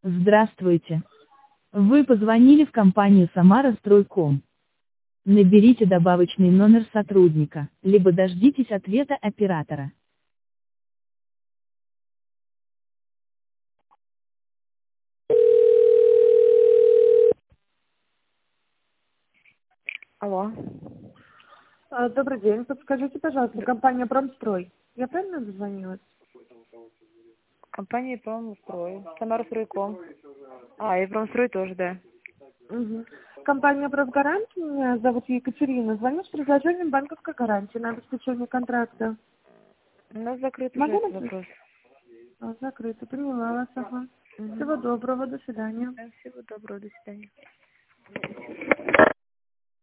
Здравствуйте. Вы позвонили в компанию «Самара-Стройком». Наберите добавочный номер сотрудника, либо дождитесь ответа оператора. Алло. Добрый день. Подскажите, пожалуйста, компания «Промстрой». Я правильно дозвонилась? Компания «Промстрой». Самара Стройком. И «Промстрой» тоже, да. Угу. Компания «Профгарант». Меня зовут Екатерина. Звоню с предложением банковской гарантии на обеспечение контракта. У нас закрыт уже Могу этот вас? вопрос. Закрыто. Поняла вас. Ага. Угу. Всего доброго. До свидания. Всего доброго, до свидания.